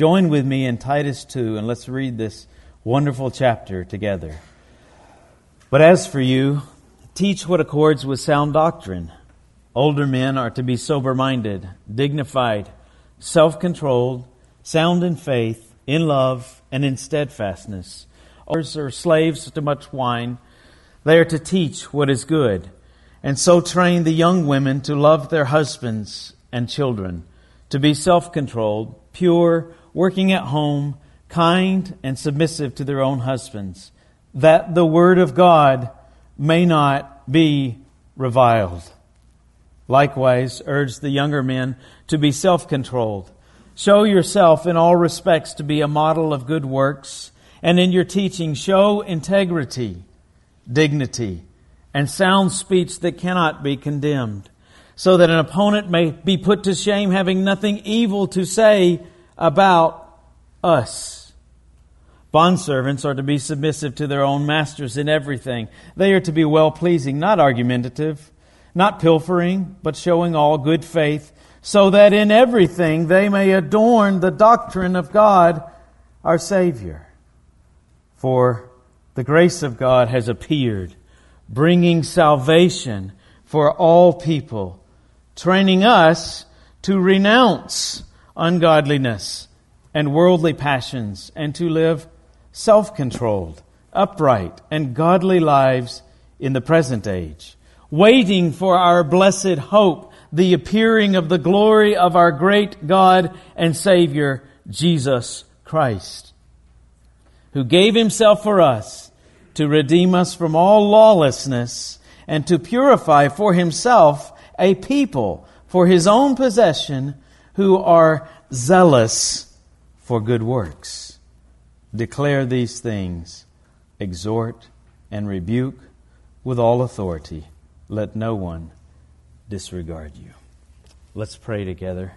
Join with me in Titus 2, and let's read this wonderful chapter together. But as for you, teach what accords with sound doctrine. Older men are to be sober-minded, dignified, self-controlled, sound in faith, in love, and in steadfastness. Others are slaves to much wine. They are to teach what is good, and so train the young women to love their husbands and children, to be self-controlled, pure, working at home, kind, and submissive to their own husbands, that the word of God may not be reviled. Likewise, urge the younger men to be self-controlled. Show yourself in all respects to be a model of good works, and in your teaching show integrity, dignity, and sound speech that cannot be condemned, so that an opponent may be put to shame, having nothing evil to say about us. Bondservants are to be submissive to their own masters in everything. They are to be well-pleasing, not argumentative, not pilfering, but showing all good faith, so that in everything they may adorn the doctrine of God, our Savior. For the grace of God has appeared, bringing salvation for all people, training us to renounce ungodliness and worldly passions, and to live self-controlled, upright, and godly lives in the present age, waiting for our blessed hope, the appearing of the glory of our great God and Savior, Jesus Christ, who gave Himself for us to redeem us from all lawlessness and to purify for Himself a people for His own possession who are zealous for good works. Declare these things, exhort and rebuke with all authority. Let no one disregard you. Let's pray together.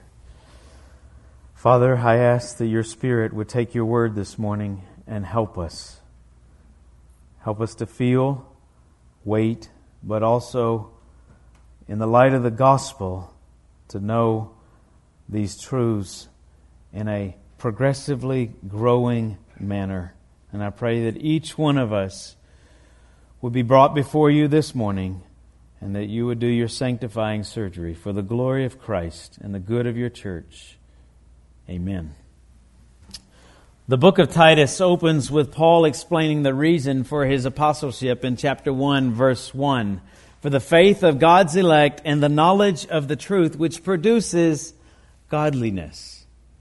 Father, I ask that your Spirit would take your word this morning and help us. Help us to feel, wait, but also in the light of the gospel to know these truths in a progressively growing manner. And I pray that each one of us would be brought before you this morning, and that you would do your sanctifying surgery for the glory of Christ and the good of your church. Amen. The book of Titus opens with Paul explaining the reason for his apostleship in chapter 1, verse 1. For the faith of God's elect and the knowledge of the truth which produces godliness.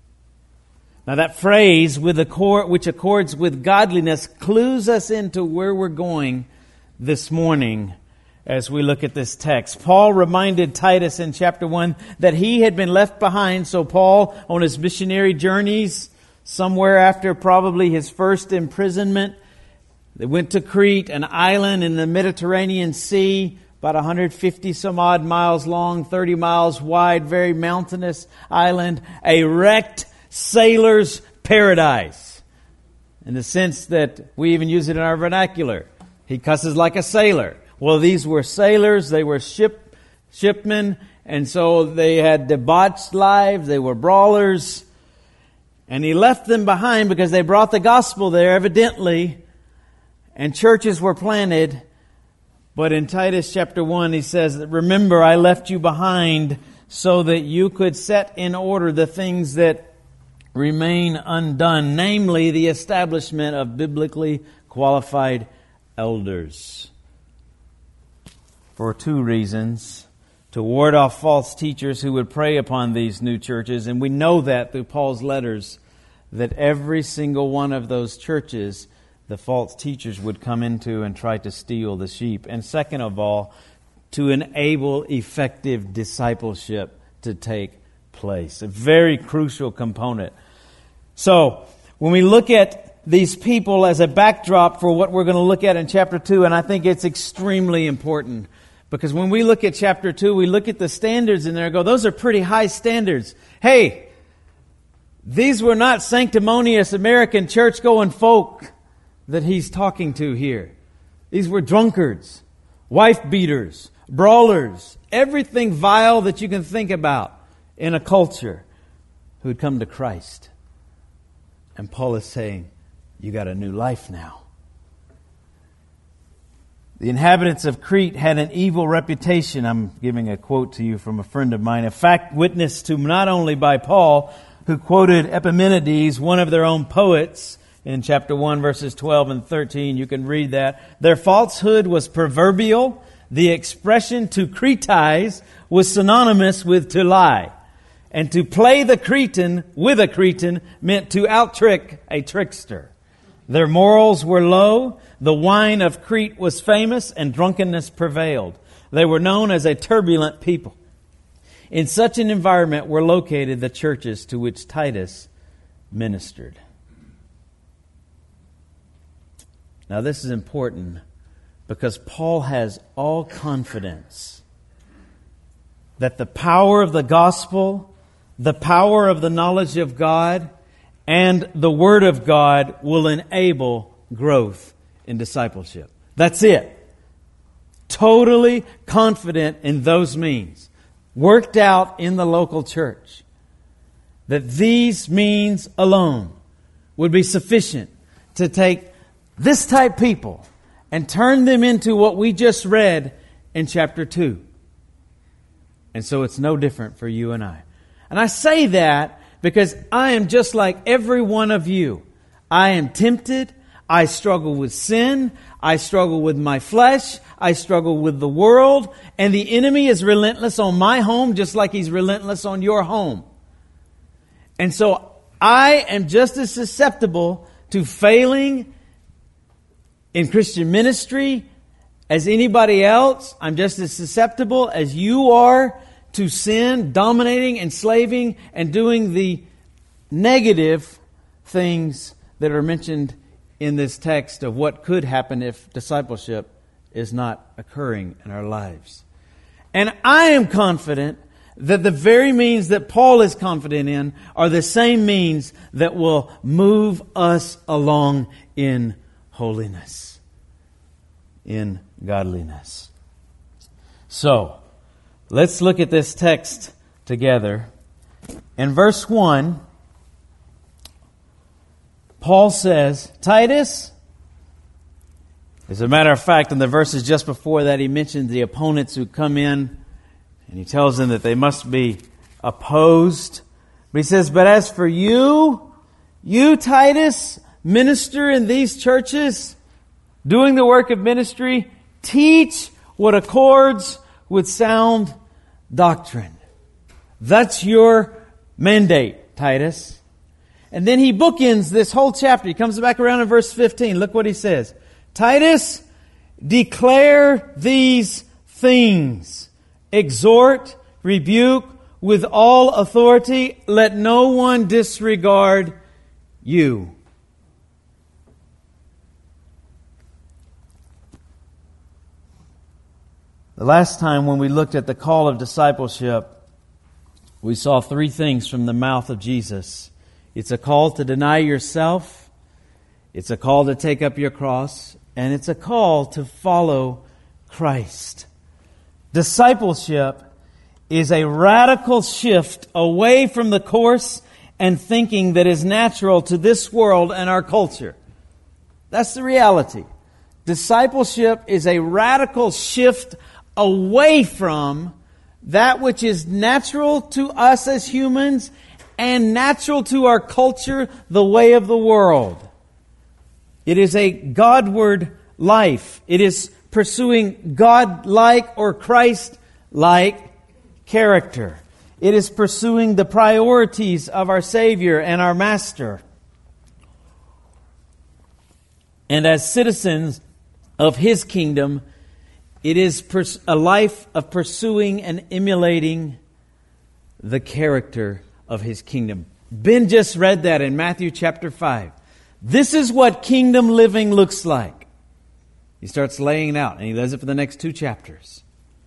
Now that phrase, which accords with godliness, clues us into where we're going this morning as we look at this text. Paul reminded Titus in chapter 1 that he had been left behind. So Paul, on his missionary journeys, somewhere after probably his first imprisonment, they went to Crete, an island in the Mediterranean Sea, about 150 some odd miles long, 30 miles wide, very mountainous island, a wrecked sailor's paradise. In the sense that we even use it in our vernacular. He cusses like a sailor. Well, these were sailors, they were shipmen, and so they had debauched lives, they were brawlers. And he left them behind because they brought the gospel there, evidently, and churches were planted. But in Titus chapter 1, he says, remember, I left you behind so that you could set in order the things that remain undone, namely the establishment of biblically qualified elders. For two reasons. To ward off false teachers who would prey upon these new churches. And we know that through Paul's letters, that every single one of those churches, the false teachers would come into and try to steal the sheep. And second of all, to enable effective discipleship to take place. A very crucial component. So, when we look at these people as a backdrop for what we're going to look at in chapter 2, and I think it's extremely important. Because when we look at chapter 2, we look at the standards in there and go, those are pretty high standards. Hey, these were not sanctimonious American church-going folk that he's talking to here. These were drunkards, wife-beaters, brawlers, everything vile that you can think about in a culture who had come to Christ. And Paul is saying, you got a new life now. The inhabitants of Crete had an evil reputation. I'm giving a quote to you from a friend of mine. A fact witnessed to not only by Paul, who quoted Epimenides, one of their own poets, in chapter 1, verses 12 and 13. You can read that. Their falsehood was proverbial. The expression to Cretize was synonymous with to lie. And to play the Cretan with a Cretan meant to out-trick a trickster. Their morals were low. The wine of Crete was famous and drunkenness prevailed. They were known as a turbulent people. In such an environment were located the churches to which Titus ministered. Now this is important because Paul has all confidence that the power of the gospel, the power of the knowledge of God, and the Word of God will enable growth in discipleship. That's it. Totally confident in those means. Worked out in the local church. That these means alone would be sufficient to take this type people and turn them into what we just read in chapter 2. And so it's no different for you and I. And I say that because I am just like every one of you. I am tempted. I struggle with sin. I struggle with my flesh. I struggle with the world. And the enemy is relentless on my home just like he's relentless on your home. And so I am just as susceptible to failing in Christian ministry as anybody else. I'm just as susceptible as you are to sin, dominating, enslaving, and doing the negative things that are mentioned in this text of what could happen if discipleship is not occurring in our lives. And I am confident that the very means that Paul is confident in are the same means that will move us along in holiness, in godliness. So, let's look at this text together. In verse 1, Paul says, Titus, as a matter of fact, in the verses just before that, he mentioned the opponents who come in, and he tells them that they must be opposed. But he says, but as for you Titus, minister in these churches, doing the work of ministry, teach what accords with sound doctrine. That's your mandate, Titus. And then he bookends this whole chapter. He comes back around in verse 15. Look what he says. Titus, declare these things. Exhort, rebuke with all authority. Let no one disregard you. The last time when we looked at the call of discipleship, we saw three things from the mouth of Jesus. It's a call to deny yourself, it's a call to take up your cross, and it's a call to follow Christ. Discipleship is a radical shift away from the course and thinking that is natural to this world and our culture. That's the reality. Discipleship is a radical shift away from that which is natural to us as humans and natural to our culture, the way of the world. It is a Godward life. It is pursuing God-like or Christ-like character. It is pursuing the priorities of our Savior and our Master. And as citizens of His kingdom, it is a life of pursuing and emulating the character of His kingdom. Ben just read that in Matthew chapter 5. This is what kingdom living looks like. He starts laying it out, and he does it for the next 2 chapters.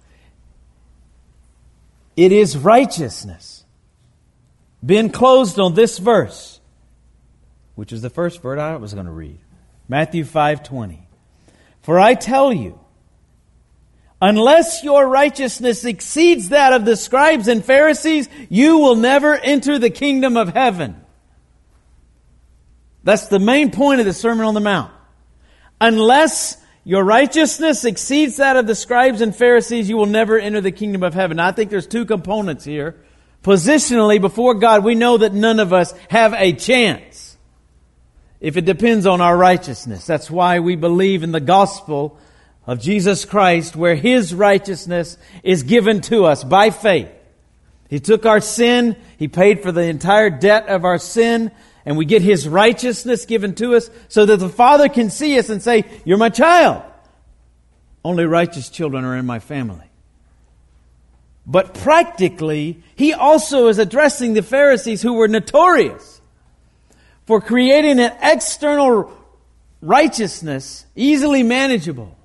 It is righteousness. Ben closed on this verse, which is the first verse I was going to read. Matthew 5:20. For I tell you, unless your righteousness exceeds that of the scribes and Pharisees, you will never enter the kingdom of heaven. That's the main point of the Sermon on the Mount. Unless your righteousness exceeds that of the scribes and Pharisees, you will never enter the kingdom of heaven. Now, I think there's two components here. Positionally, before God, we know that none of us have a chance if it depends on our righteousness. That's why we believe in the gospel of Jesus Christ, where His righteousness is given to us by faith. He took our sin, He paid for the entire debt of our sin, and we get His righteousness given to us so that the Father can see us and say, "You're my child. Only righteous children are in my family." But practically, He also is addressing the Pharisees who were notorious for creating an external righteousness easily manageable.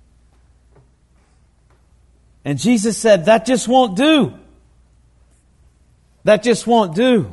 And Jesus said, that just won't do. That just won't do.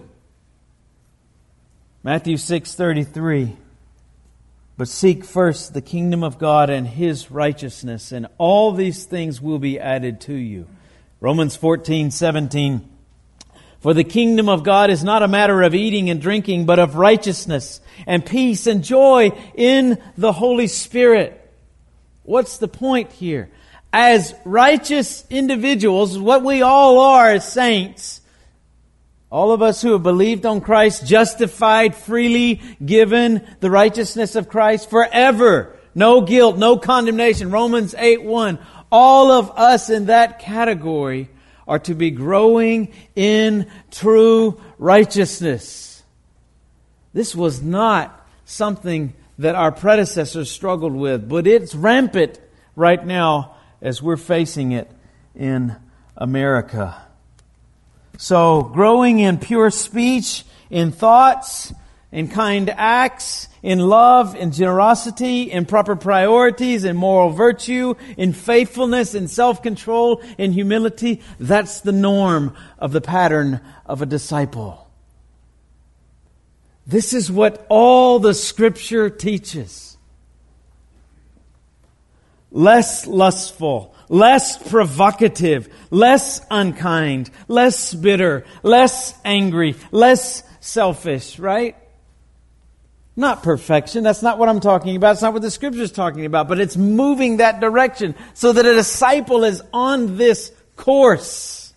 Matthew 6:33. But seek first the kingdom of God and His righteousness, and all these things will be added to you. Romans 14:17. For the kingdom of God is not a matter of eating and drinking, but of righteousness and peace and joy in the Holy Spirit. What's the point here? As righteous individuals, what we all are as saints, all of us who have believed on Christ, justified, freely given the righteousness of Christ forever. No guilt, no condemnation. Romans 8:1. All of us in that category are to be growing in true righteousness. This was not something that our predecessors struggled with, but it's rampant right now as we're facing it in America. So, growing in pure speech, in thoughts, in kind acts, in love, in generosity, in proper priorities, in moral virtue, in faithfulness, in self-control, in humility. That's the norm of the pattern of a disciple. This is what all the Scripture teaches. Less lustful, less provocative, less unkind, less bitter, less angry, less selfish, right? Not perfection. That's not what I'm talking about. It's not what the Scripture is talking about. But it's moving that direction so that a disciple is on this course.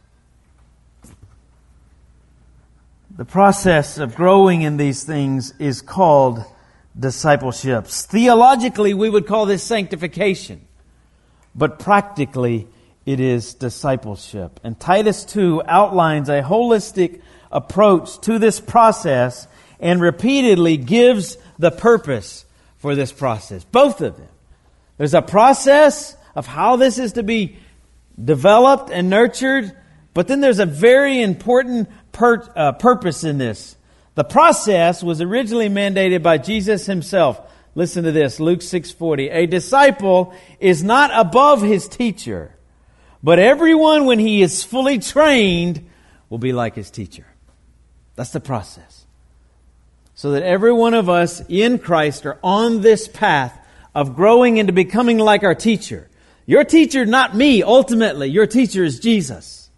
The process of growing in these things is called discipleships. Theologically, we would call this sanctification. But practically, it is discipleship. And Titus 2 outlines a holistic approach to this process and repeatedly gives the purpose for this process. Both of them. There's a process of how this is to be developed and nurtured, but then there's a very important purpose in this. The process was originally mandated by Jesus Himself. Listen to this, Luke 6:40. A disciple is not above his teacher, but everyone, when he is fully trained, will be like his teacher. That's the process. So that every one of us in Christ are on this path of growing into becoming like our teacher. Your teacher, not me, ultimately. Your teacher is Jesus.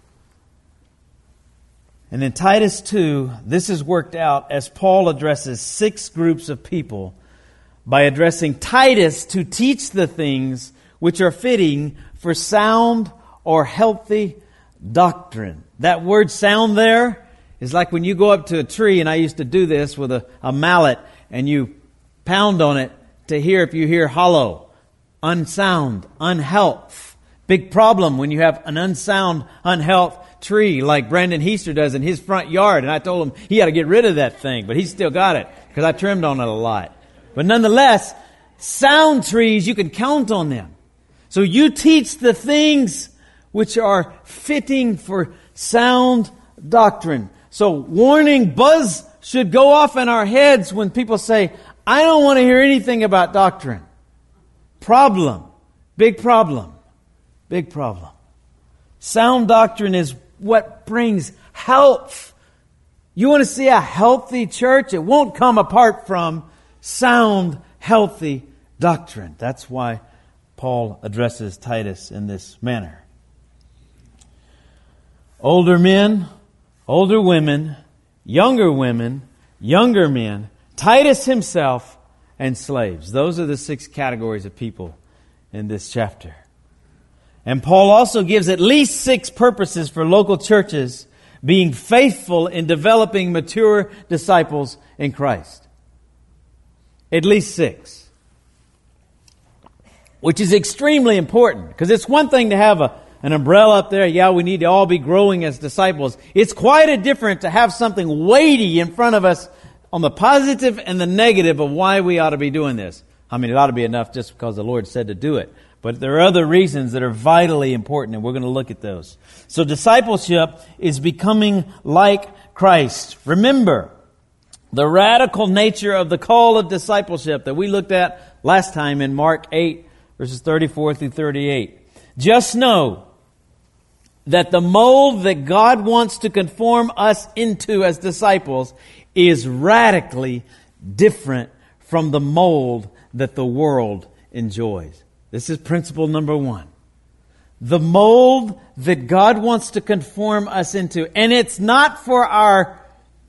And in Titus 2, this is worked out as Paul addresses 6 groups of people by addressing Titus to teach the things which are fitting for sound or healthy doctrine. That word sound there is like when you go up to a tree, and I used to do this with a mallet, and you pound on it to hear if you hear hollow, unsound, unhealth. Big problem when you have an unsound, unhealth tree like Brandon Heister does in his front yard. And I told him he got to get rid of that thing, but he's still got it because I trimmed on it a lot. But nonetheless, sound trees, you can count on them. So you teach the things which are fitting for sound doctrine. So warning buzz should go off in our heads when people say, I don't want to hear anything about doctrine. Problem. Big problem. Big problem. Sound doctrine is what brings health. You want to see a healthy church? It won't come apart from sound, healthy doctrine. That's why Paul addresses Titus in this manner. Older men, older women, younger men, Titus himself, and slaves. Those are the 6 categories of people in this chapter. And Paul also gives at least 6 purposes for local churches being faithful in developing mature disciples in Christ. At least 6. Which is extremely important, because it's one thing to have an umbrella up there. Yeah, we need to all be growing as disciples. It's quite a different to have something weighty in front of us on the positive and the negative of why we ought to be doing this. I mean, it ought to be enough just because the Lord said to do it. But there are other reasons that are vitally important, and we're going to look at those. So discipleship is becoming like Christ. Remember the radical nature of the call of discipleship that we looked at last time in Mark 8, verses 34 through 38. Just know that the mold that God wants to conform us into as disciples is radically different from the mold that the world enjoys. This is principle number 1. The mold that God wants to conform us into, and it's not for our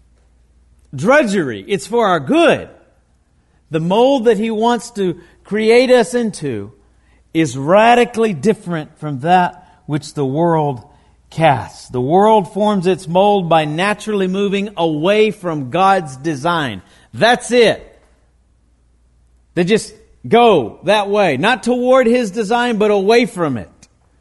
drudgery, it's for our good. The mold that He wants to create us into is radically different from that which the world casts. The world forms its mold by naturally moving away from God's design. That's it. They just go that way. Not toward His design, but away from it.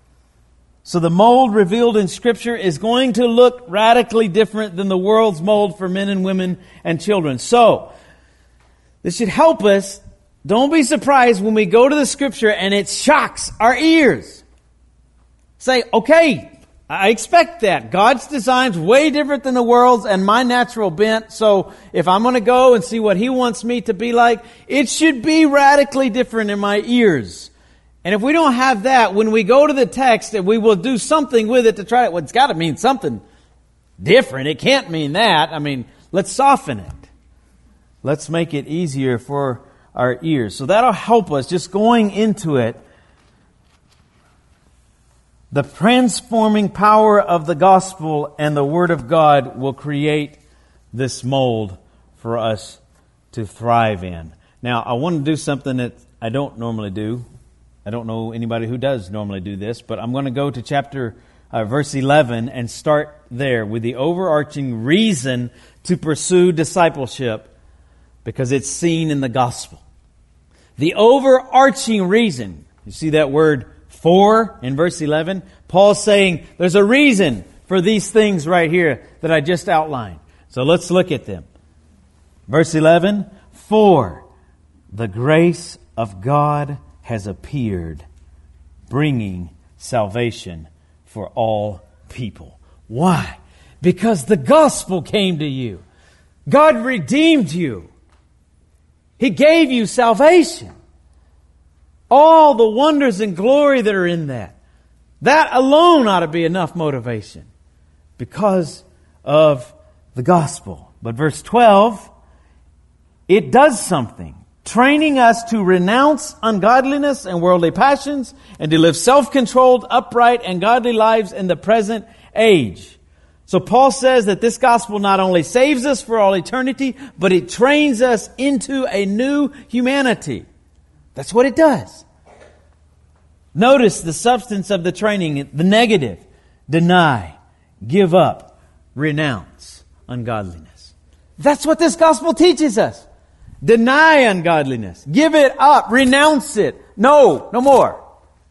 So the mold revealed in Scripture is going to look radically different than the world's mold for men and women and children. So, this should help us. Don't be surprised when we go to the Scripture and it shocks our ears. Say, okay, I expect that. God's design's way different than the world's and my natural bent. So if I'm going to go and see what He wants me to be like, it should be radically different in my ears. And if we don't have that, when we go to the text, we will do something with it to try it. Well, it's got to mean something different. It can't mean that. I mean, let's soften it. Let's make it easier for our ears. So that'll help us just going into it. The transforming power of the gospel and the Word of God will create this mold for us to thrive in. Now, I want to do something that I don't normally do. I don't know anybody who does normally do this, but I'm going to go to verse 11 and start there with the overarching reason to pursue discipleship, because it's seen in the gospel. The overarching reason, you see that word for in verse 11? Paul's saying there's a reason for these things right here that I just outlined. So let's look at them. Verse 11, for the grace of God has appeared, bringing salvation for all people. Why? Because the gospel came to you. God redeemed you. He gave you salvation. All the wonders and glory that are in that. That alone ought to be enough motivation because of the gospel. But verse 12, it does something, training us to renounce ungodliness and worldly passions and to live self-controlled, upright, and godly lives in the present age. So Paul says that this gospel not only saves us for all eternity, but it trains us into a new humanity. That's what it does. Notice the substance of the training, the negative. Deny, give up, renounce ungodliness. That's what this gospel teaches us. Deny ungodliness. Give it up. Renounce it. No more.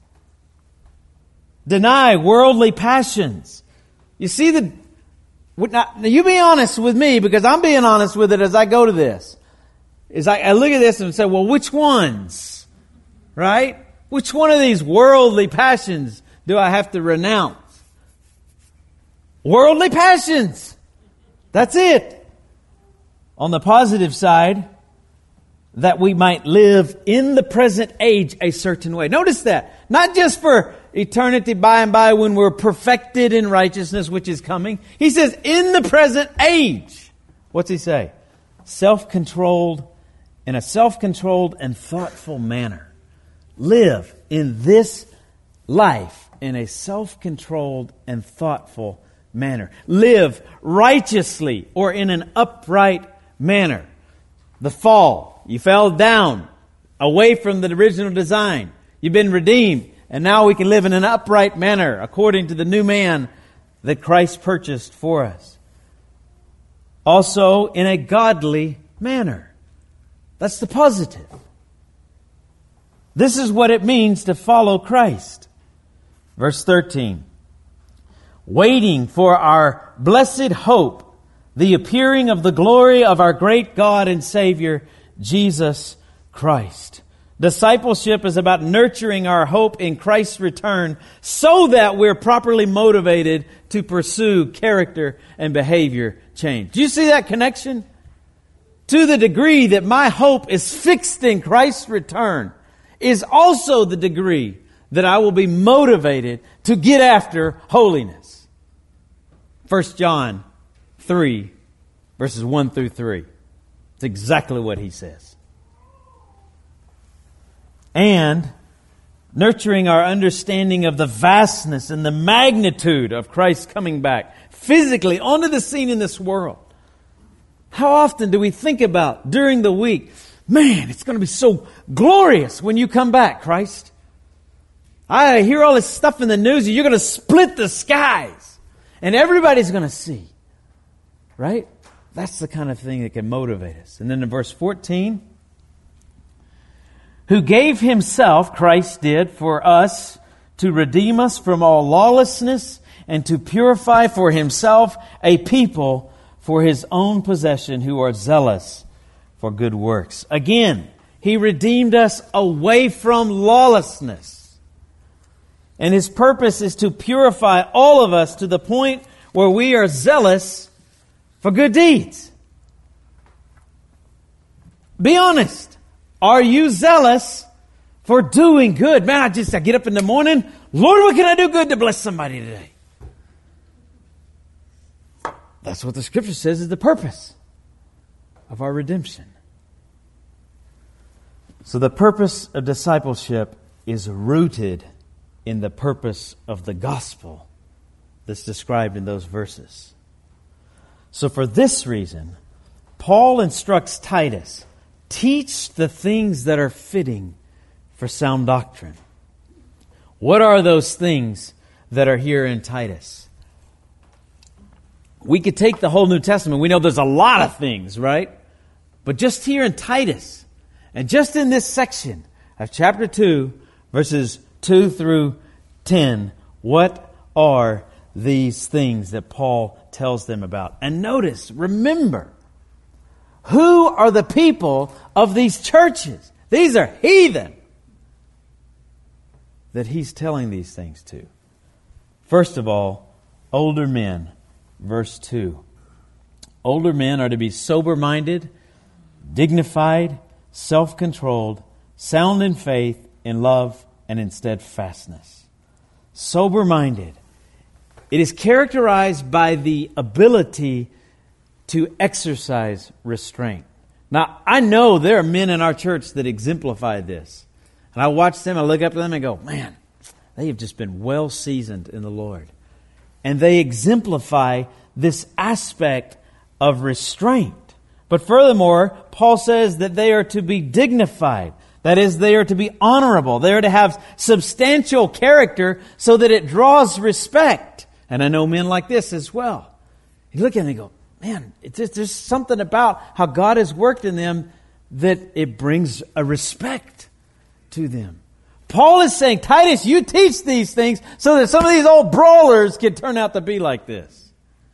Deny worldly passions. You see now you be honest with me, because I'm being honest with it as I go to this. I look at this and say, well, which ones? Right? Which one of these worldly passions do I have to renounce? Worldly passions. That's it. On the positive side, that we might live in the present age a certain way. Notice that. Not just for eternity by and by when we're perfected in righteousness, which is coming. He says, in the present age. What's he say? In a self-controlled and thoughtful manner. Live in this life in a self-controlled and thoughtful manner. Live righteously or in an upright manner. the fall. You fell down away from the original design. You've been redeemed. And now we can live in an upright manner according to the new man that Christ purchased for us. Also in a godly manner. That's the positive. This is what it means to follow Christ. Verse 13. Waiting for our blessed hope, the appearing of the glory of our great God and Savior, Jesus Christ. Discipleship is about nurturing our hope in Christ's return so that we're properly motivated to pursue character and behavior change. Do you see that connection? To the degree that my hope is fixed in Christ's return is also the degree that I will be motivated to get after holiness. 1 John 3, verses 1 through 3. It's exactly what he says. And nurturing our understanding of the vastness and the magnitude of Christ's coming back physically onto the scene in this world. How often do we think about during the week, man, it's going to be so glorious when you come back, Christ. I hear all this stuff in the news. You're going to split the skies and everybody's going to see. Right? That's the kind of thing that can motivate us. And then in verse 14, who gave himself, Christ did, for us to redeem us from all lawlessness and to purify for himself a people for his own possession who are zealous for good works. Again, he redeemed us away from lawlessness. And his purpose is to purify all of us to the point where we are zealous for good deeds. Be honest. Are you zealous for doing good? Man, I get up in the morning. Lord, what can I do good to bless somebody today? That's what the Scripture says is the purpose of our redemption. So the purpose of discipleship is rooted in the purpose of the gospel that's described in those verses. So for this reason, Paul instructs Titus, teach the things that are fitting for sound doctrine. What are those things that are here in Titus? We could take the whole New Testament. We know there's a lot of things, right? But just here in Titus, and just in this section of chapter 2, verses 2 through 10, what are these things that Paul tells them about? And notice, remember, who are the people of these churches? These are heathen that he's telling these things to. First of all, older men, verse 2. Older men are to be sober-minded, dignified, self-controlled, sound in faith, in love, and in steadfastness. Sober-minded. It is characterized by the ability to exercise restraint. Now, I know there are men in our church that exemplify this. And I watch them, I look up to them and go, man, they have just been well seasoned in the Lord. And they exemplify this aspect of restraint. But furthermore, Paul says that they are to be dignified. That is, they are to be honorable. They are to have substantial character so that it draws respect. And I know men like this as well. You look at them and go, man, there's something about how God has worked in them that it brings a respect to them. Paul is saying, Titus, you teach these things so that some of these old brawlers can turn out to be like this.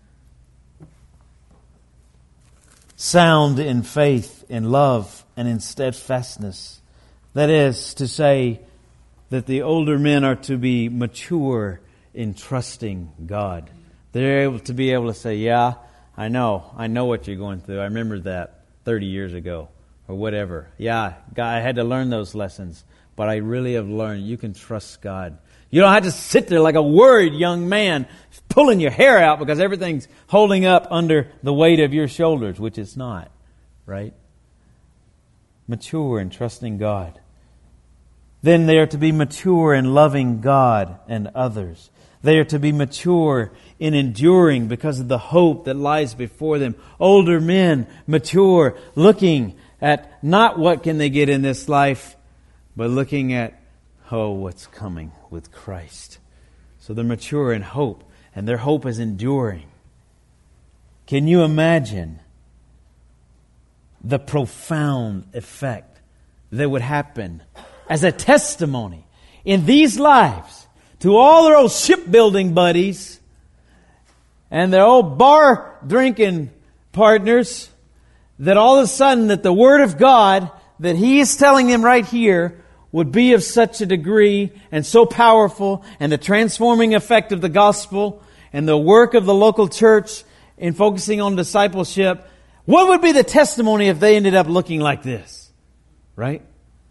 Sound in faith, in love, and in steadfastness. That is to say that the older men are to be mature in trusting God. They're able to say, yeah, I know what you're going through. I remember that 30 years ago or whatever. Yeah, God, I had to learn those lessons, but I really have learned you can trust God. You don't have to sit there like a worried young man pulling your hair out because everything's holding up under the weight of your shoulders, which it's not, right? Mature in trusting God. Then they are to be mature in loving God and others. They are to be mature in enduring because of the hope that lies before them. Older men, mature, looking at not what can they get in this life, but looking at, what's coming with Christ. So they're mature in hope, and their hope is enduring. Can you imagine the profound effect that would happen as a testimony in these lives to all their old shipbuilding buddies and their old bar drinking partners, that all of a sudden that the Word of God that He is telling them right here would be of such a degree and so powerful, and the transforming effect of the gospel and the work of the local church in focusing on discipleship. What would be the testimony if they ended up looking like this? Right?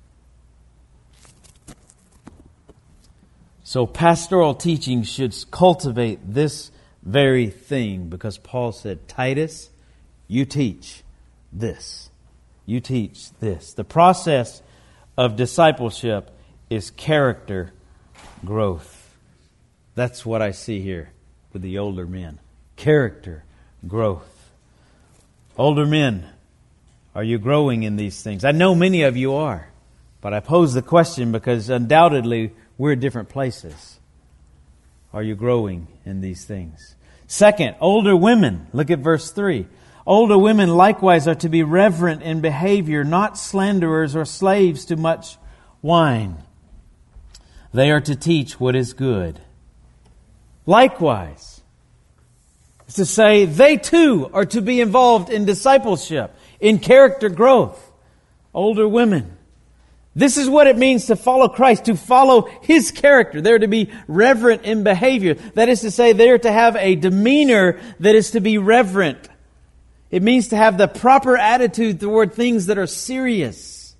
So pastoral teaching should cultivate this very thing, because Paul said, Titus, you teach this. You teach this. The process of discipleship is character growth. That's what I see here with the older men. Character growth. Older men, are you growing in these things? I know many of you are, but I pose the question because undoubtedly we're at different places. Are you growing in these things? Second, older women. Look at verse 3. Older women likewise are to be reverent in behavior, not slanderers or slaves to much wine. They are to teach what is good. Likewise, it's to say they too are to be involved in discipleship, in character growth. Older women. This is what it means to follow Christ, to follow His character. They're to be reverent in behavior. That is to say, they're to have a demeanor that is to be reverent. It means to have the proper attitude toward things that are serious.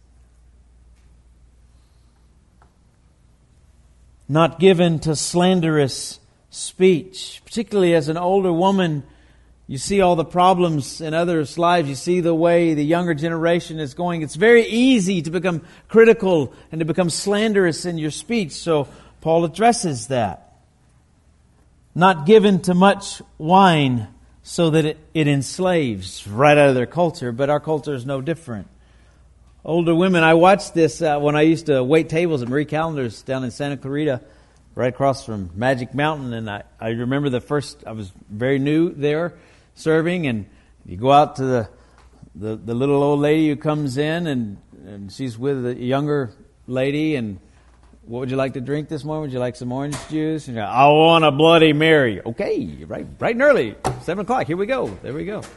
Not given to slanderous speech. Particularly as an older woman, you see all the problems in others' lives. You see the way the younger generation is going. It's very easy to become critical and to become slanderous in your speech. So Paul addresses that. Not given to much wine, so that it enslaves right out of their culture, but our culture is no different. Older women, I watched this when I used to wait tables at Marie Callender's down in Santa Clarita, right across from Magic Mountain, and I remember I was very new there serving, and you go out to the little old lady who comes in, and she's with a younger lady, and what would you like to drink this morning? Would you like some orange juice? And I want a Bloody Mary. Okay, right and early, 7 o'clock. Here we go. There we go.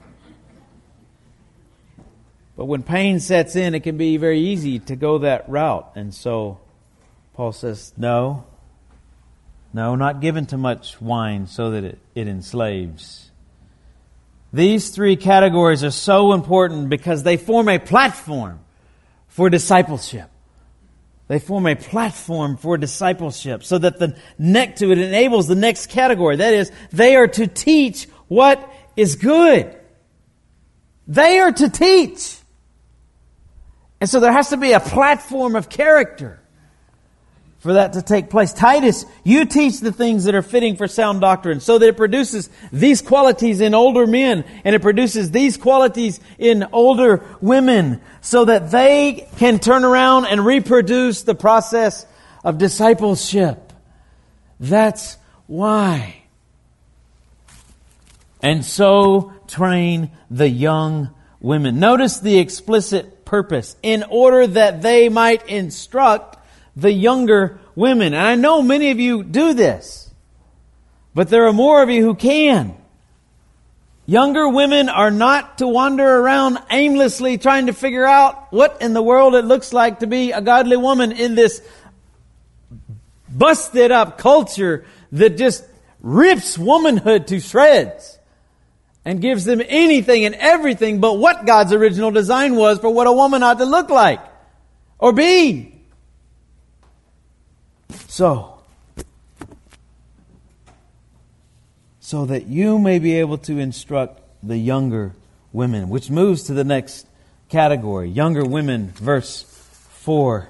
But when pain sets in, it can be very easy to go that route. And so Paul says, no, not given to much wine so that it enslaves. These three categories are so important because they form a platform for discipleship. They form a platform for discipleship so that it enables the next category. That is, they are to teach what is good. They are to teach. And so there has to be a platform of character for that to take place. Titus, you teach the things that are fitting for sound doctrine so that it produces these qualities in older men and it produces these qualities in older women so that they can turn around and reproduce the process of discipleship. That's why. And so train the young women. Notice the explicit purpose. In order that they might instruct the younger women. And I know many of you do this, but there are more of you who can. Younger women are not to wander around aimlessly trying to figure out what in the world it looks like to be a godly woman in this busted up culture that just rips womanhood to shreds and gives them anything and everything but what God's original design was for what a woman ought to look like or be. So that you may be able to instruct the younger women, which moves to the next category. Younger women, verse 4.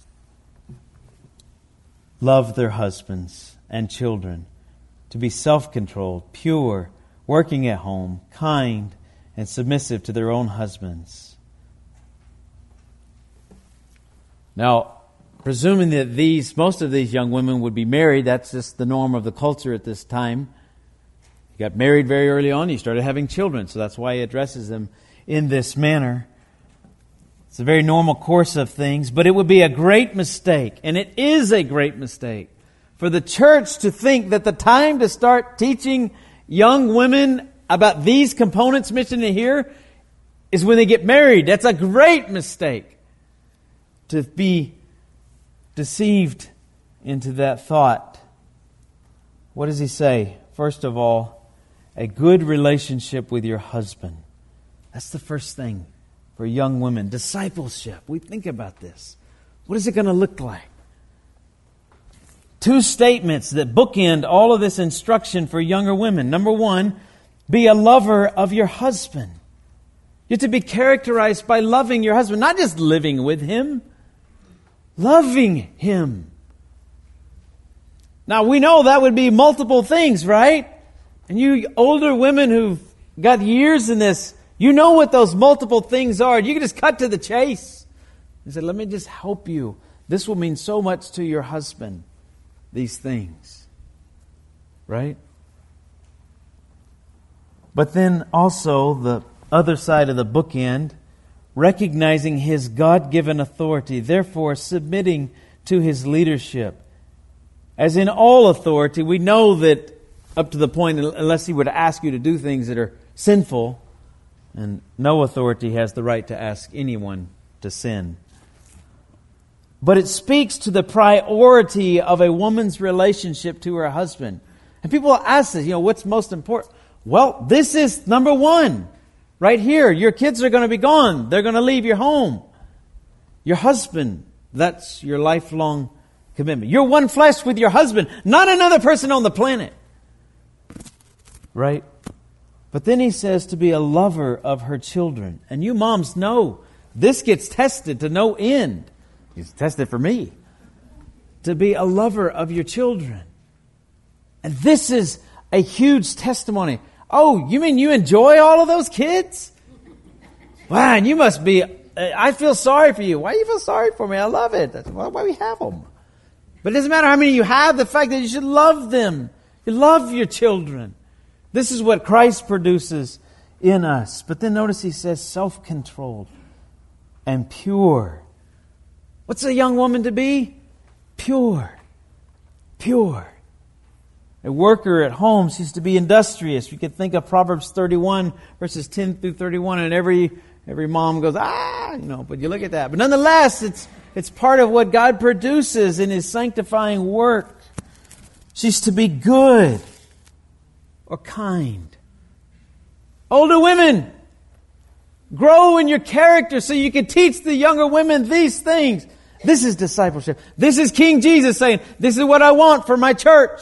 Love their husbands and children, to be self-controlled, pure, working at home, kind, and submissive to their own husbands. Now, presuming that most of these young women would be married, that's just the norm of the culture at this time. You got married very early on, you started having children, so that's why he addresses them in this manner. It's a very normal course of things, but it would be a great mistake, and it is a great mistake, for the church to think that the time to start teaching young women about these components mentioned in here is when they get married. That's a great mistake to be deceived into that thought. What does he say? First of all, a good relationship with your husband. That's the first thing for young women. Discipleship. We think about this. What is it going to look like? Two statements that bookend all of this instruction for younger women. Number one, be a lover of your husband. You're to be characterized by loving your husband, not just living with him, loving him. Now, we know that would be multiple things, right? And you older women who've got years in this, you know what those multiple things are. You can just cut to the chase. He said, let me just help you. This will mean so much to your husband, these things. Right? But then also the other side of the bookend, recognizing his God-given authority, therefore submitting to his leadership. As in all authority, we know that up to the point, unless he would ask you to do things that are sinful, and no authority has the right to ask anyone to sin. But it speaks to the priority of a woman's relationship to her husband. And people ask this, what's most important? Well, this is number one. Right here, your kids are going to be gone. They're going to leave your home. Your husband, that's your lifelong commitment. You're one flesh with your husband, not another person on the planet. Right? But then he says to be a lover of her children. And you moms know this gets tested to no end. It's tested for me. To be a lover of your children. And this is a huge testimony. Oh, you mean you enjoy all of those kids? Wow, and you must be, I feel sorry for you. Why do you feel sorry for me? I love it. That's why we have them. But it doesn't matter how many you have, the fact that you should love them. You love your children. This is what Christ produces in us. But then notice he says self-controlled and pure. What's a young woman to be? Pure. Pure. A worker at home, she's to be industrious. You could think of Proverbs 31, verses 10 through 31, and every mom goes, but you look at that. But nonetheless, it's part of what God produces in His sanctifying work. She's to be good or kind. Older women, grow in your character so you can teach the younger women these things. This is discipleship. This is King Jesus saying, this is what I want for my church.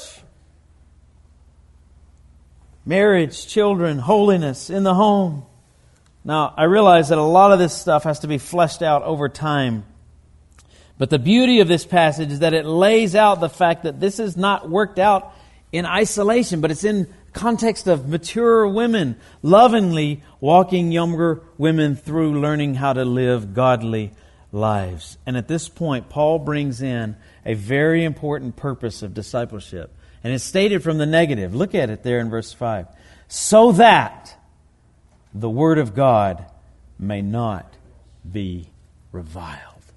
Marriage, children, holiness in the home. Now, I realize that a lot of this stuff has to be fleshed out over time. But the beauty of this passage is that it lays out the fact that this is not worked out in isolation, but it's in context of mature women lovingly walking younger women through learning how to live godly lives. And at this point, Paul brings in a very important purpose of discipleship. And it's stated from the negative. Look at it there in verse 5. So that the word of God may not be reviled.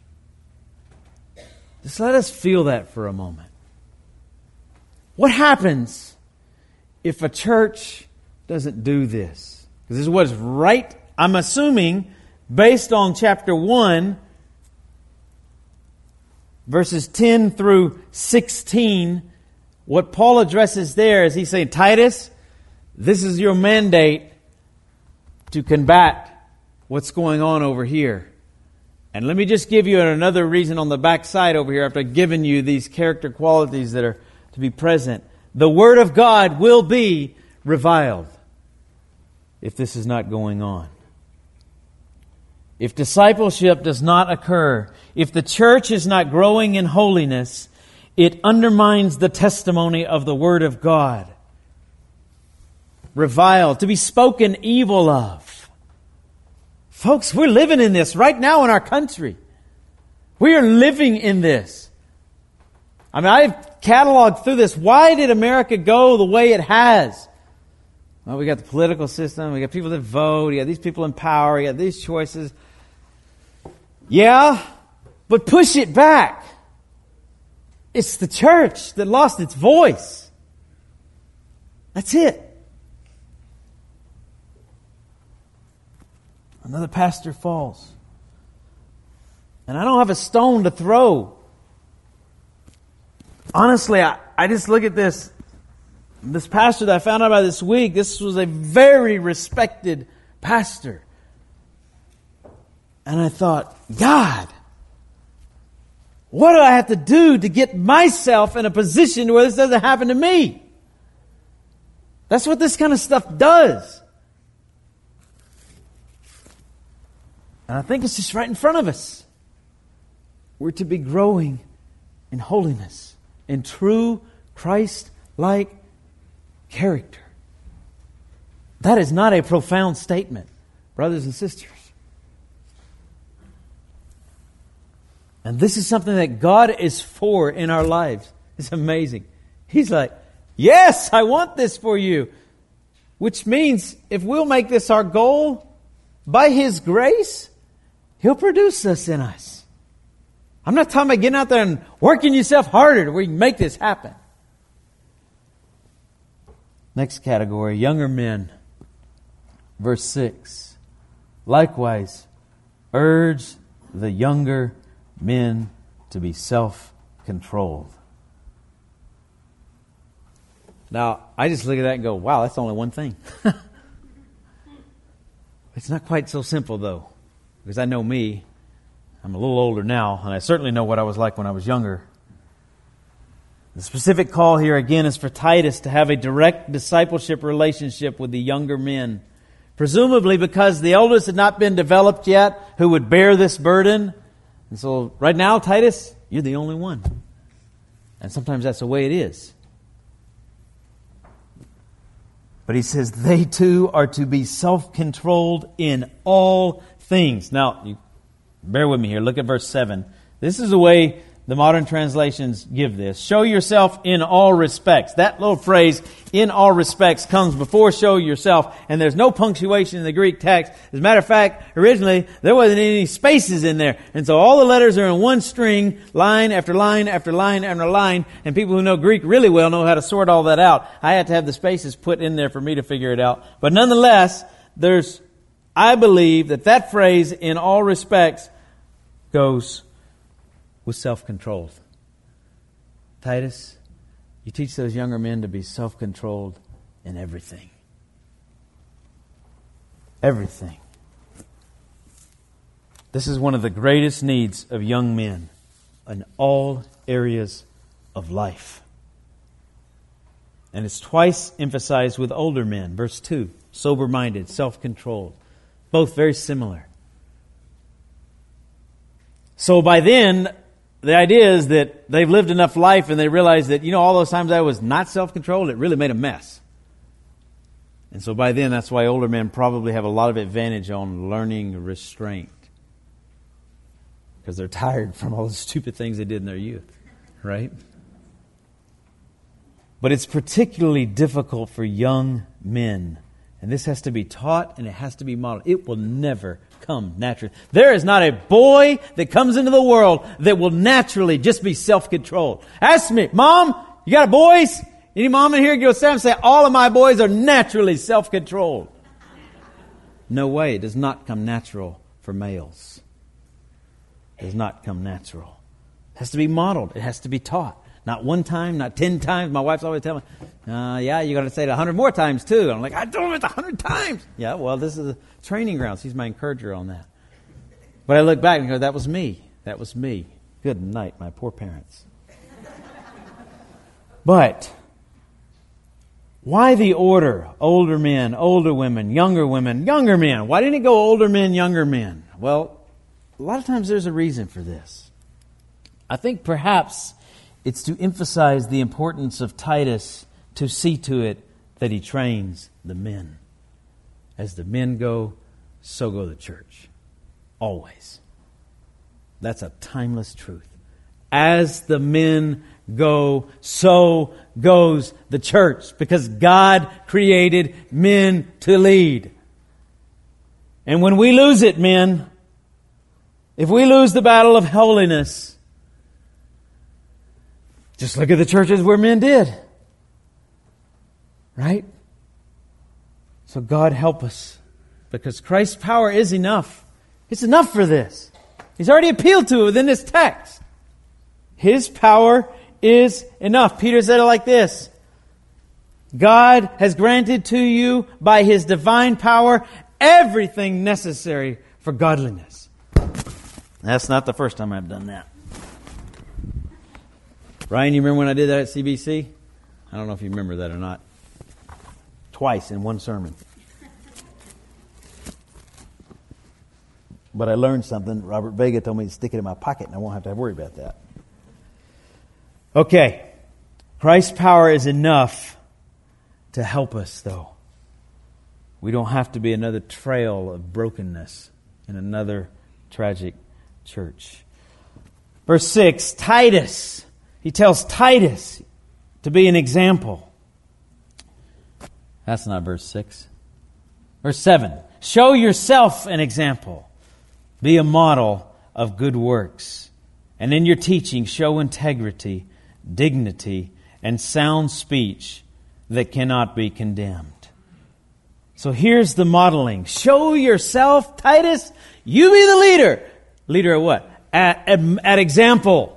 Just let us feel that for a moment. What happens if a church doesn't do this? Because this is what's right, I'm assuming, based on chapter 1, verses 10 through 16, what Paul addresses there is he's saying, Titus, this is your mandate to combat what's going on over here. And let me just give you another reason on the back side over here after I've given you these character qualities that are to be present. The Word of God will be reviled if this is not going on. If discipleship does not occur, if the church is not growing in holiness, it undermines the testimony of the Word of God. Reviled, to be spoken evil of. Folks, we're living in this right now in our country. We are living in this. I mean, I've cataloged through this. Why did America go the way it has? Well, we got the political system. We got people that vote. You got these people in power. You got these choices. Yeah, but push it back. It's the church that lost its voice. That's it. Another pastor falls. And I don't have a stone to throw. Honestly, I just look at this. This pastor that I found out about this week, this was a very respected pastor. And I thought, God, what do I have to do to get myself in a position where this doesn't happen to me? That's what this kind of stuff does. And I think it's just right in front of us. We're to be growing in holiness, in true Christ-like character. That is not a profound statement, brothers and sisters. And this is something that God is for in our lives. It's amazing. He's like, yes, I want this for you. Which means if we'll make this our goal, by His grace, He'll produce this in us. I'm not talking about getting out there and working yourself harder to where you can make this happen. Next category, younger men. Verse 6. Likewise, urge the younger men to be self-controlled. Now, I just look at that and go, wow, that's only one thing. It's not quite so simple, though. Because I know me. I'm a little older now, and I certainly know what I was like when I was younger. The specific call here again is for Titus to have a direct discipleship relationship with the younger men. Presumably because the elders had not been developed yet who would bear this burden. And so right now, Titus, you're the only one. And sometimes that's the way it is. But he says they too are to be self-controlled in all things. Now, you bear with me here. Look at verse 7. This is the way the modern translations give this. Show yourself in all respects. That little phrase, in all respects, comes before show yourself. And there's no punctuation in the Greek text. As a matter of fact, originally, there wasn't any spaces in there. And so all the letters are in one string, line after line after line after line. And people who know Greek really well know how to sort all that out. I had to have the spaces put in there for me to figure it out. But nonetheless, I believe that phrase, in all respects, goes with self-controlled. Titus, you teach those younger men to be self-controlled in everything. Everything. This is one of the greatest needs of young men in all areas of life. And it's twice emphasized with older men. Verse 2, sober-minded, self-controlled. Both very similar. So by then, the idea is that they've lived enough life and they realize that, all those times I was not self-controlled, it really made a mess. And so by then, that's why older men probably have a lot of advantage on learning restraint. Because they're tired from all the stupid things they did in their youth. Right? But it's particularly difficult for young men. And this has to be taught and it has to be modeled. It will never come naturally. There is not a boy that comes into the world that will naturally just be self-controlled. Ask me, Mom, you got boys? Any mom in here go stand and say, all of my boys are naturally self-controlled? No way. It does not come natural for males. It does not come natural. It has to be modeled. It has to be taught. Not one time, not 10 times. My wife's always telling me, yeah, you're going to say it 100 more times too. I'm like, I told him it 100 times. Yeah, well, this is a training ground. He's my encourager on that. But I look back and go, that was me. That was me. Good night, my poor parents. But why the order? Older men, older women, younger men. Why didn't it go older men, younger men? Well, a lot of times there's a reason for this. I think perhaps it's to emphasize the importance of Titus to see to it that he trains the men. As the men go, so go the church. Always. That's a timeless truth. As the men go, so goes the church, because God created men to lead. And when we lose it, men, if we lose the battle of holiness, just look at the churches where men did. Right? So God help us, because Christ's power is enough. It's enough for this. He's already appealed to it within this text. His power is enough. Peter said it like this: God has granted to you by His divine power everything necessary for godliness. That's not the first time I've done that. Ryan, you remember when I did that at CBC? I don't know if you remember that or not. Twice in one sermon. But I learned something. Robert Vega told me to stick it in my pocket and I won't have to worry about that. Okay. Christ's power is enough to help us, though. We don't have to be another trail of brokenness in another tragic church. Verse 6, Titus. He tells Titus to be an example. That's not verse 6. Verse 7, show yourself an example. Be a model of good works. And in your teaching, show integrity, dignity, and sound speech that cannot be condemned. So here's the modeling. Show yourself, Titus. You be the leader. Leader at what? At example.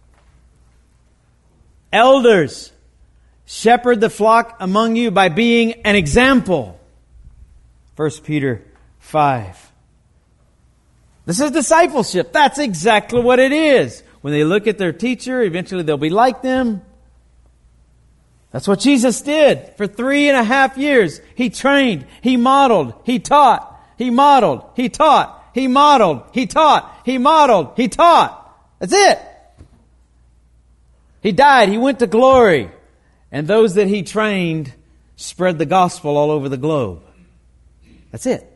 Elders, shepherd the flock among you by being an example. 1 Peter 5. This is discipleship. That's exactly what it is. When they look at their teacher, eventually they'll be like them. That's what Jesus did for 3.5 years. He trained, He modeled, He taught, He modeled, He taught, He modeled, He taught, He modeled, He taught. That's it. He died, He went to glory. And those that He trained spread the gospel all over the globe. That's it.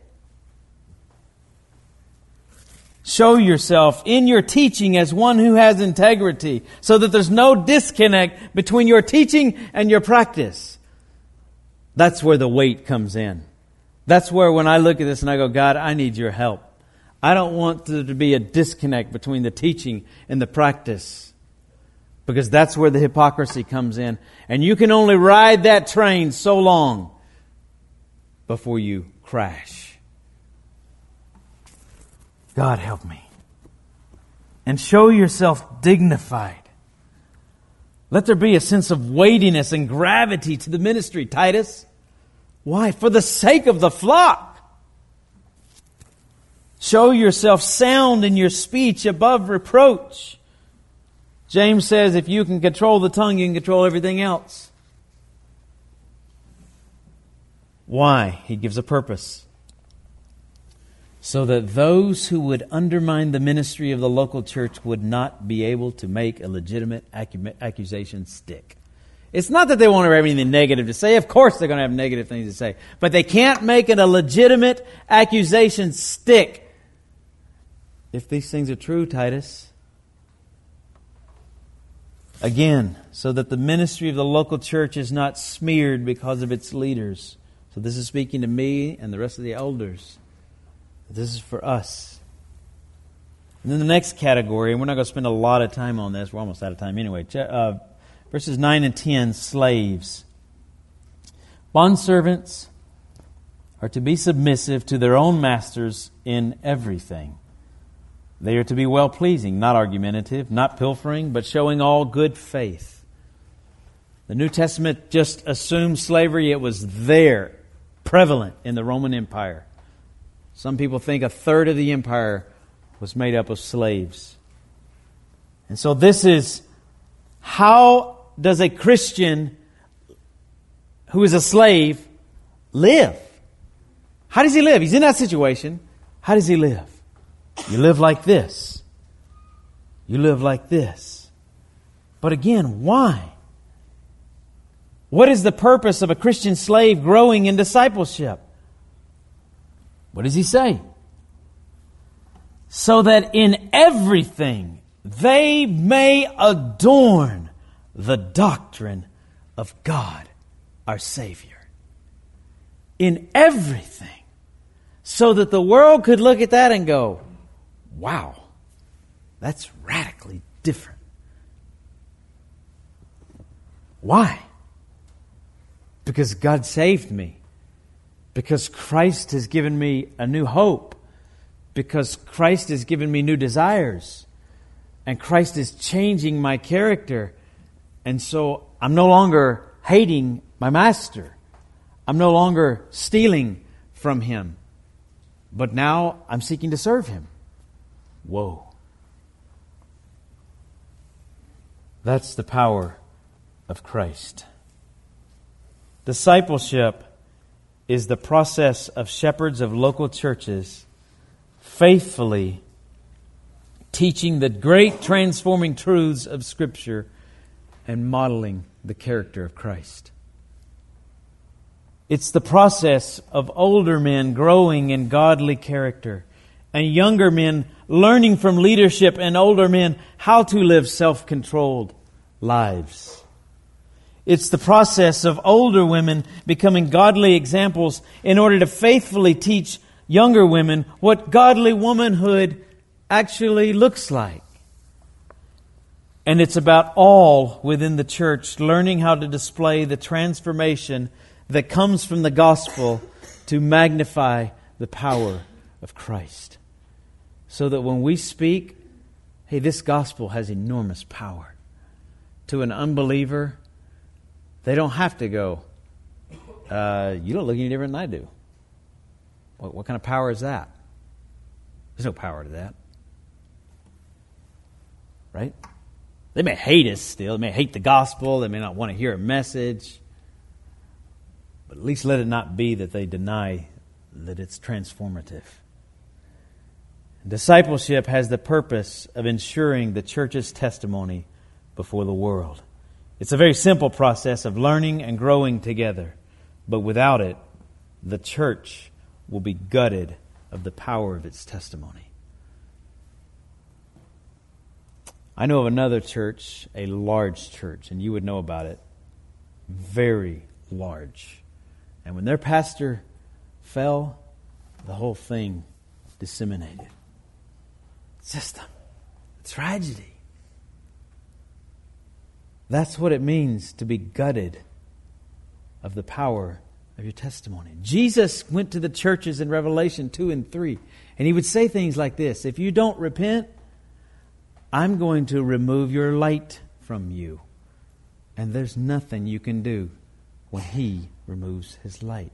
Show yourself in your teaching as one who has integrity, so that there's no disconnect between your teaching and your practice. That's where the weight comes in. That's where when I look at this and I go, God, I need your help. I don't want there to be a disconnect between the teaching and the practice, because that's where the hypocrisy comes in. And you can only ride that train so long before you crash. God help me. And show yourself dignified. Let there be a sense of weightiness and gravity to the ministry, Titus. Why? For the sake of the flock. Show yourself sound in your speech, above reproach. James says if you can control the tongue, you can control everything else. Why? He gives a purpose. So that those who would undermine the ministry of the local church would not be able to make a legitimate accusation stick. It's not that they won't have anything negative to say. Of course they're going to have negative things to say. But they can't make it a legitimate accusation stick. If these things are true, Titus. Again, so that the ministry of the local church is not smeared because of its leaders. So this is speaking to me and the rest of the elders. This is for us. And then the next category, and we're not going to spend a lot of time on this. We're almost out of time anyway. Verses 9 and 10, slaves. Bondservants are to be submissive to their own masters in everything. They are to be well-pleasing, not argumentative, not pilfering, but showing all good faith. The New Testament just assumed slavery. It was there, prevalent in the Roman Empire. Some people think 1/3 of the empire was made up of slaves. And so this is, how does a Christian who is a slave live? How does he live? He's in that situation. How does he live? You live like this. You live like this. But again, why? What is the purpose of a Christian slave growing in discipleship? What does he say? so that in everything they may adorn the doctrine of God, our Savior. In everything. So that the world could look at that and go, wow, that's radically different. Why? Because God saved me. Because Christ has given me a new hope. Because Christ has given me new desires. And Christ is changing my character. And so I'm no longer hating my master. I'm no longer stealing from him. But now I'm seeking to serve him. Whoa. That's the power of Christ. Discipleship is the process of shepherds of local churches faithfully teaching the great transforming truths of Scripture and modeling the character of Christ. It's the process of older men growing in godly character and younger men learning from leadership and older men how to live self-controlled lives. It's the process of older women becoming godly examples in order to faithfully teach younger women what godly womanhood actually looks like. And it's about all within the church learning how to display the transformation that comes from the gospel to magnify the power of Christ. So that when we speak, hey, this gospel has enormous power. To an unbeliever, they don't have to go, you don't look any different than I do. What kind of power is that? There's no power to that. Right? They may hate us still. They may hate the gospel. They may not want to hear a message. But at least let it not be that they deny that it's transformative. Discipleship has the purpose of ensuring the church's testimony before the world. It's a very simple process of learning and growing together. But without it, the church will be gutted of the power of its testimony. I know of another church, a large church, and you would know about it. Very large. And when their pastor fell, the whole thing disseminated. It's just a tragedy. That's what it means to be gutted of the power of your testimony. Jesus went to the churches in Revelation 2 and 3, and he would say things like this: if you don't repent, I'm going to remove your light from you. And there's nothing you can do when he removes his light.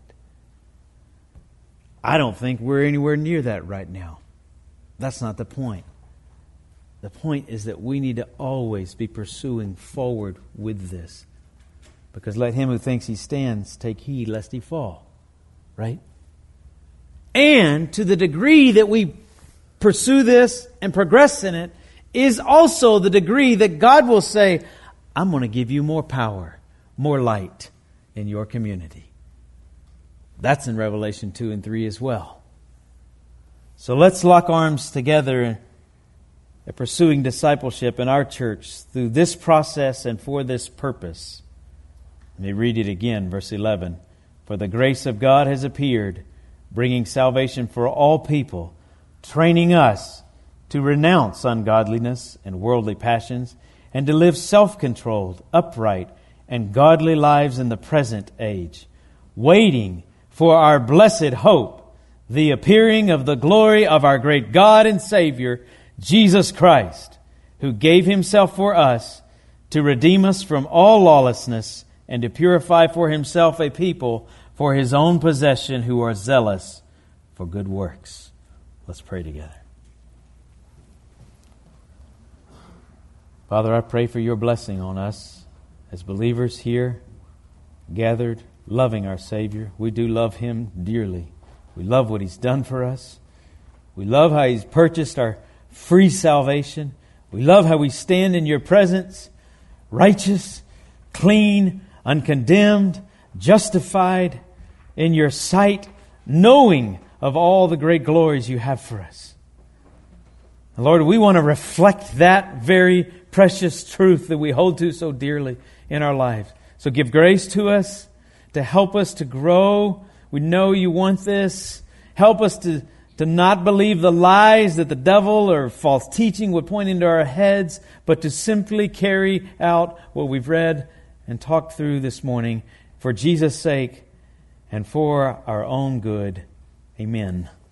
I don't think we're anywhere near that right now. That's not the point. The point is that we need to always be pursuing forward with this. Because let him who thinks he stands take heed lest he fall. Right? And to the degree that we pursue this and progress in it is also the degree that God will say, I'm going to give you more power, more light in your community. That's in Revelation 2 and 3 as well. So let's lock arms together in pursuing discipleship in our church through this process and for this purpose. Let me read it again, verse 11. For the grace of God has appeared, bringing salvation for all people, training us to renounce ungodliness and worldly passions, and to live self-controlled, upright, and godly lives in the present age, waiting for our blessed hope, the appearing of the glory of our great God and Savior, Jesus Christ, who gave himself for us to redeem us from all lawlessness and to purify for himself a people for his own possession who are zealous for good works. Let's pray together. Father, I pray for your blessing on us as believers here, gathered, loving our Savior. We do love him dearly. We love what he's done for us. We love how he's purchased our free salvation. We love how we stand in your presence, righteous, clean, uncondemned, justified in your sight, knowing of all the great glories you have for us. Lord, we want to reflect that very precious truth that we hold to so dearly in our lives. So give grace to us to help us to grow. We know you want this. Help us to not believe the lies that the devil or false teaching would point into our heads, but to simply carry out what we've read and talked through this morning for Jesus' sake and for our own good. Amen.